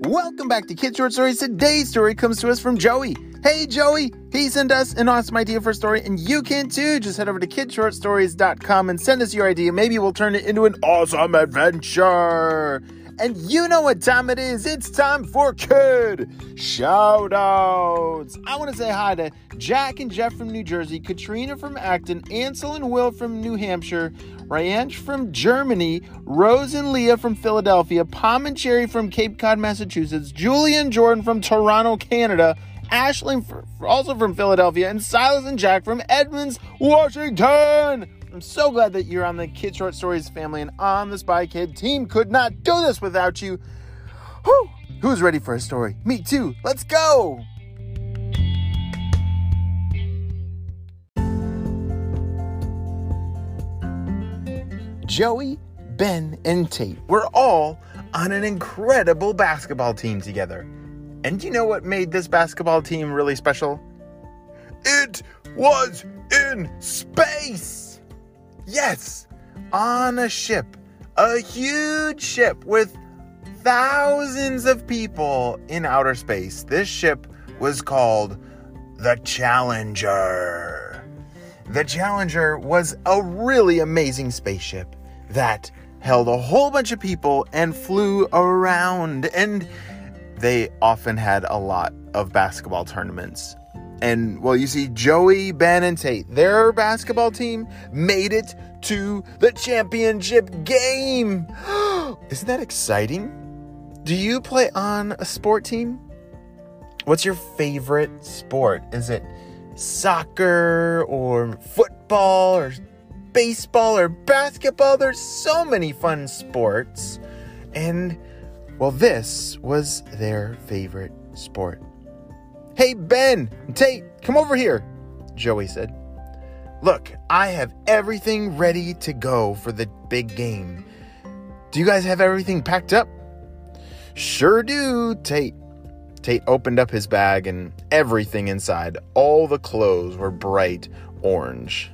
Welcome back to Kid Short Stories. Today's story comes to us from Joey. Hey, Joey, he sent us an awesome idea for a story, and you can too. Just head over to kidshortstories.com and send us your idea. Maybe we'll turn it into an awesome adventure. And you know what time it is. It's time for Kid Shoutouts. I want to say hi to Jack and Jeff from New Jersey, Katrina from Acton, Ansel and Will from New Hampshire, Ryanch from Germany, Rose and Leah from Philadelphia, Pom and Cherry from Cape Cod, Massachusetts, Julie and Jordan from Toronto, Canada, Ashley also from Philadelphia, and Silas and Jack from Edmonds, Washington. I'm so glad that you're on the Kid Short Stories family and on the Spy Kid team. Could not do this without you. Whew. Who's ready for a story? Me too. Let's go. Joey, Ben, and Tate were all on an incredible basketball team together. And do you know what made this basketball team really special? It was in space! Yes, on a ship, a huge ship with thousands of people in outer space. This ship was called the Challenger. The Challenger was a really amazing spaceship that held a whole bunch of people and flew around. And they often had a lot of basketball tournaments. And, well, you see, Joey, Ben, and Tate, their basketball team made it to the championship game. Isn't that exciting? Do you play on a sport team? What's your favorite sport? Is it soccer or football or baseball or basketball? There's so many fun sports. And, well, this was their favorite sport. Hey, Ben, Tate, come over here, Joey said. Look, I have everything ready to go for the big game. Do you guys have everything packed up? Sure do, Tate. Tate opened up his bag and everything inside, all the clothes were bright orange.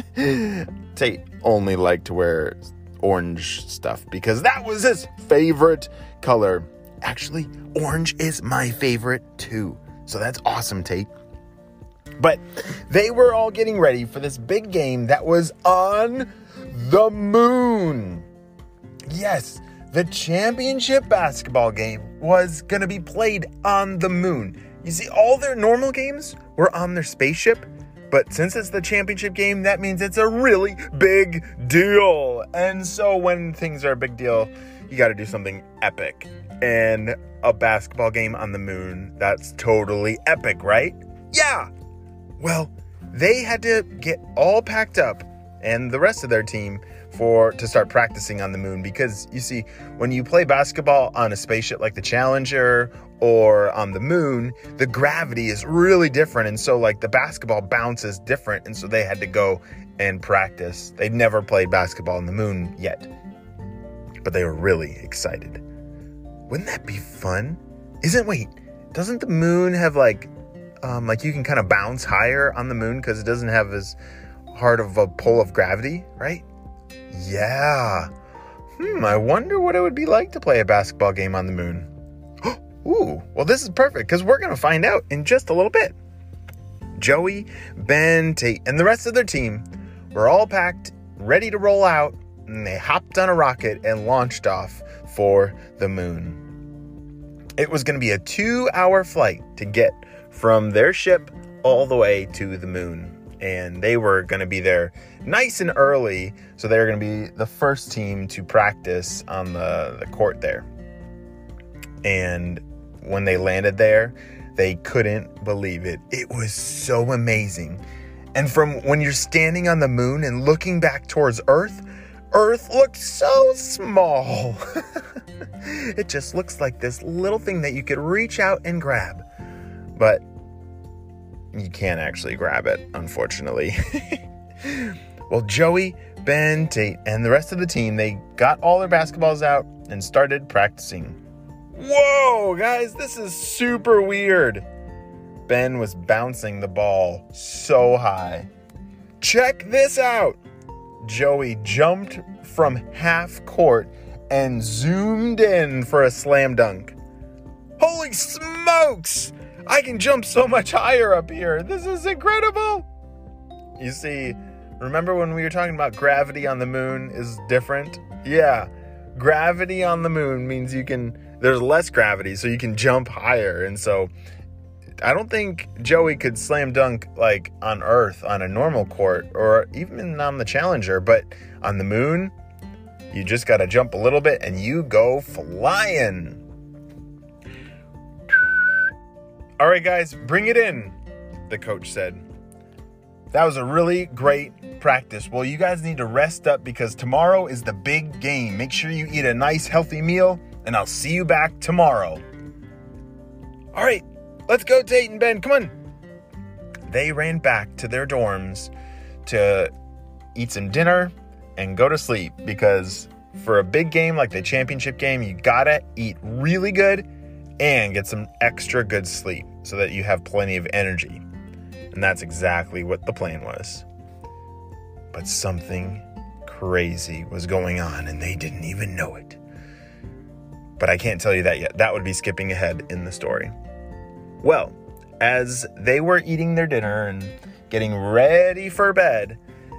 Tate only liked to wear orange stuff because that was his favorite color. Actually, orange is my favorite too. So that's awesome, Tate. But they were all getting ready for this big game that was on the moon. Yes, the championship basketball game was going to be played on the moon. You see, all their normal games were on their spaceship. But since it's the championship game, that means it's a really big deal. And so when things are a big deal, you got to do something epic. And a basketball game on the moon, that's totally epic, right? Yeah. Well, they had to get all packed up and the rest of their team to start practicing on the moon because, you see, when you play basketball on a spaceship like the Challenger or on the moon, the gravity is really different. And so, like, the basketball bounces different. And so they had to go and practice. They'd never played basketball on the moon yet, but they were really excited. Wouldn't that be fun? Doesn't the moon have like you can kind of bounce higher on the moon because it doesn't have as hard of a pull of gravity, right? Yeah. I wonder what it would be like to play a basketball game on the moon. Ooh, well, this is perfect because we're going to find out in just a little bit. Joey, Ben, Tate, and the rest of their team were all packed, ready to roll out, and they hopped on a rocket and launched off for the moon. It was going to be a 2-hour flight to get from their ship all the way to the moon. And they were going to be there nice and early, so they were going to be the first team to practice on the court there. And when they landed there, they couldn't believe it. It was so amazing. And from when you're standing on the moon and looking back towards Earth looked so small. It just looks like this little thing that you could reach out and grab. But you can't actually grab it, unfortunately. Well, Joey, Ben, Tate, and the rest of the team, they got all their basketballs out and started practicing. Whoa, guys, this is super weird. Ben was bouncing the ball so high. Check this out. Joey jumped from half court and zoomed in for a slam dunk. Holy smokes! I can jump so much higher up here. This is incredible. You see, remember when we were talking about gravity on the moon is different? Yeah, gravity on the moon means there's less gravity, so you can jump higher. And so I don't think Joey could slam dunk like on Earth on a normal court or even on the Challenger, but on the moon, you just got to jump a little bit and you go flying. All right, guys, bring it in, the coach said. That was a really great practice. Well, you guys need to rest up because tomorrow is the big game. Make sure you eat a nice, healthy meal, and I'll see you back tomorrow. All right, let's go, Tate and Ben. Come on. They ran back to their dorms to eat some dinner and go to sleep because for a big game like the championship game, you gotta eat really good and get some extra good sleep so that you have plenty of energy. And that's exactly what the plan was. But something crazy was going on and they didn't even know it. But I can't tell you that yet. That would be skipping ahead in the story. Well, as they were eating their dinner and getting ready for bed,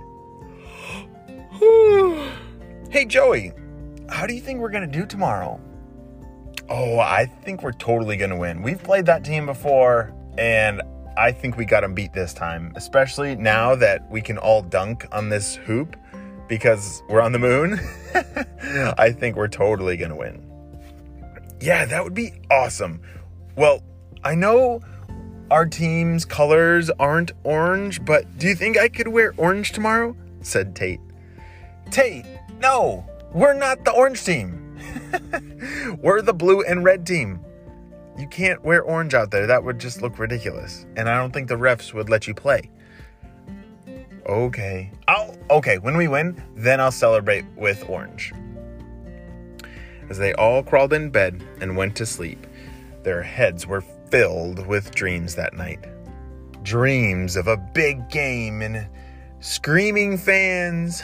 hey, Joey, how do you think we're going to do tomorrow? Oh, I think we're totally going to win. We've played that team before, and I think we got them beat this time, especially now that we can all dunk on this hoop because we're on the moon. I think we're totally going to win. Yeah, that would be awesome. Well, I know our team's colors aren't orange, but do you think I could wear orange tomorrow? Said Tate. Tate, no, we're not the orange team. We're the blue and red team. You can't wear orange out there. That would just look ridiculous. And I don't think the refs would let you play. Okay. When we win, then I'll celebrate with orange. As they all crawled in bed and went to sleep, their heads were filled with dreams that night. Dreams of a big game and screaming fans.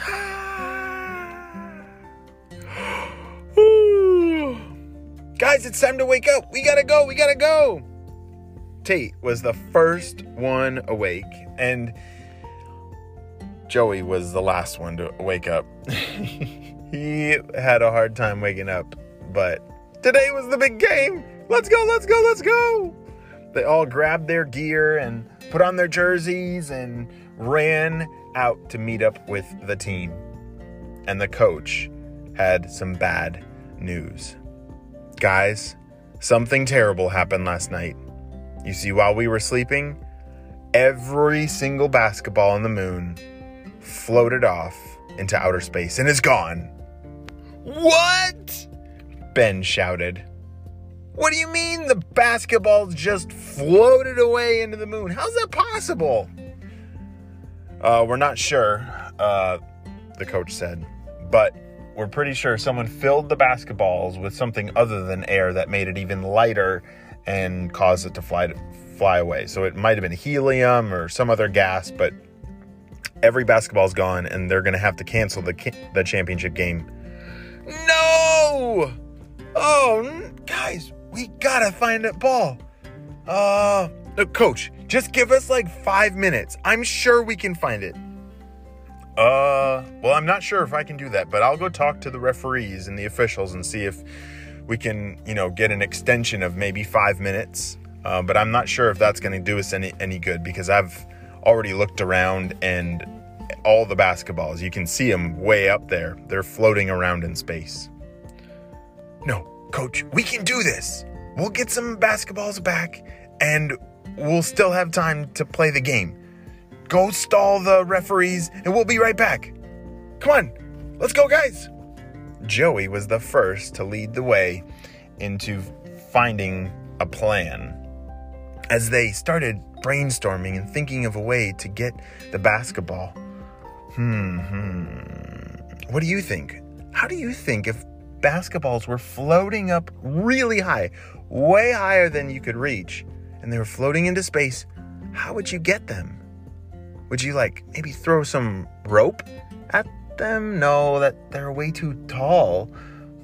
Guys, it's time to wake up. We gotta go. Tate was the first one awake, and Joey was the last one to wake up. He had a hard time waking up, but today was the big game. Let's go. They all grabbed their gear and put on their jerseys and ran out to meet up with the team. And the coach had some bad news. Guys, something terrible happened last night. You see, while we were sleeping, every single basketball on the moon floated off into outer space and is gone. What? Ben shouted. What do you mean the basketballs just floated away into the moon? How's that possible? We're not sure, the coach said, but we're pretty sure someone filled the basketballs with something other than air that made it even lighter and caused it to fly away. So it might have been helium or some other gas, but every basketball's gone and they're going to have to cancel the championship game. No! Oh, guys, we got to find that ball. Coach, just give us like 5 minutes. I'm sure we can find it. Well, I'm not sure if I can do that, but I'll go talk to the referees and the officials and see if we can, get an extension of maybe 5 minutes. But I'm not sure if that's going to do us any good because I've already looked around and all the basketballs, you can see them way up there. They're floating around in space. No, Coach, we can do this. We'll get some basketballs back and we'll still have time to play the game. Go stall the referees and we'll be right back. Come on, let's go, guys. Joey was the first to lead the way into finding a plan. As they started brainstorming and thinking of a way to get the basketball. What do you think? How do you think if basketballs were floating up really high, way higher than you could reach, and they were floating into space, how would you get them? Would you maybe throw some rope at them? No, that they're way too tall.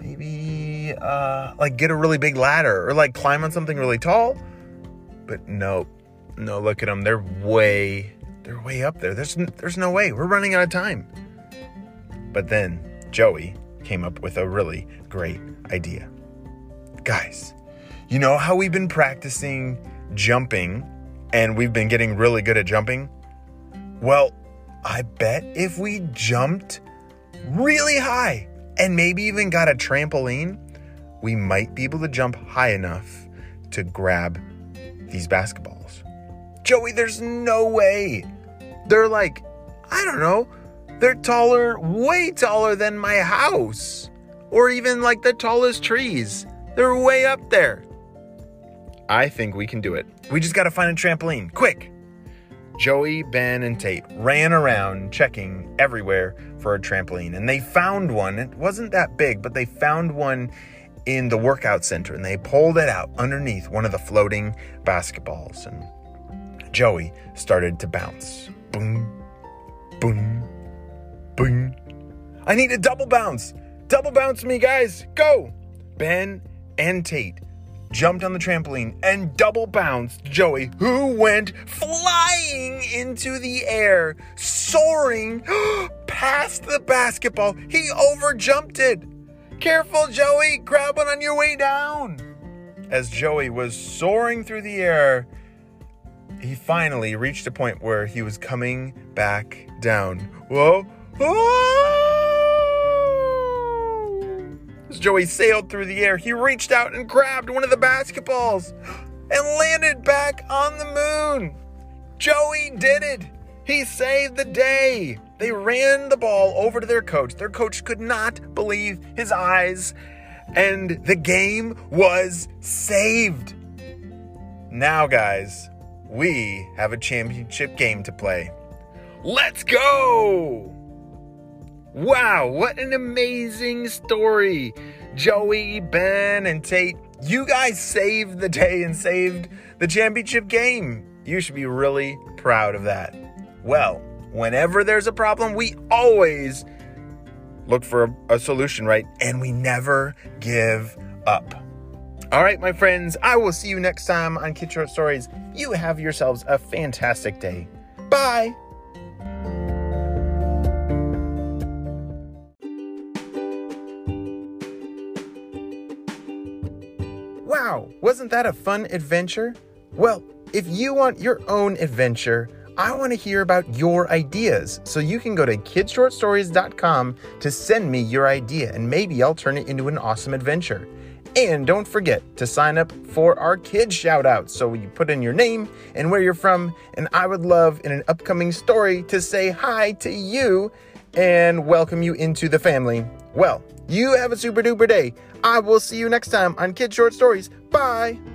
maybe like get a really big ladder or like climb on something really tall. But no, look at them. They're way up there. There's no way. We're running out of time. But then Joey came up with a really great idea. Guys, you know how we've been practicing jumping and we've been getting really good at jumping? Well, I bet if we jumped really high and maybe even got a trampoline, we might be able to jump high enough to grab these basketballs. Joey, there's no way. They're like, I don't know, they're taller, way taller than my house, or even like the tallest trees. They're way up there. I think we can do it. We just got to find a trampoline, quick. Joey, Ben, and Tate ran around checking everywhere for a trampoline, and they found one. It wasn't that big, but they found one in the workout center, and they pulled it out underneath one of the floating basketballs, and Joey started to bounce. Boom, boom, boom. I need a double bounce. Double bounce me, guys. Go. Ben and Tate jumped on the trampoline and double bounced Joey, who went flying into the air, soaring past the basketball. He overjumped it. Careful, Joey. Grab one on your way down. As Joey was soaring through the air, he finally reached a point where he was coming back down. Whoa. As Joey sailed through the air, he reached out and grabbed one of the basketballs and landed back on the moon. Joey did it. He saved the day. They ran the ball over to their coach. Their coach could not believe his eyes, and the game was saved. Now, guys, we have a championship game to play. Let's go! Wow, what an amazing story. Joey, Ben, and Tate, you guys saved the day and saved the championship game. You should be really proud of that. Well, whenever there's a problem, we always look for a solution, right? And we never give up. All right, my friends, I will see you next time on Kid Short Stories. You have yourselves a fantastic day. Bye. Wow, wasn't that a fun adventure? Well, if you want your own adventure, I want to hear about your ideas. So you can go to kidshortstories.com to send me your idea, and maybe I'll turn it into an awesome adventure. And don't forget to sign up for our kids shout out. So you put in your name and where you're from, and I would love in an upcoming story to say hi to you and welcome you into the family. Well, you have a super duper day. I will see you next time on Kid Short Stories. Bye.